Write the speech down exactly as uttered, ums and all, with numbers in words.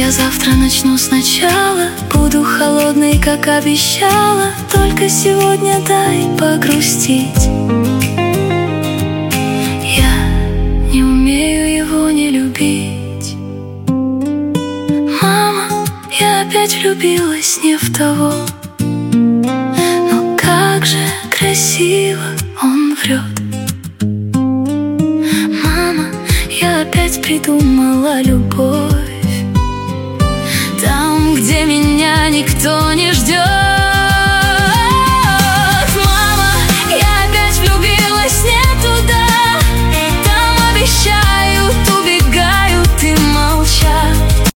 Я завтра начну сначала, буду холодной, как обещала. Только сегодня дай погрустить. Я не умею его не любить. Мама, я опять влюбилась не в того. Но как же красиво он врет. Мама, я опять придумала любовь. Там, где меня никто не ждет.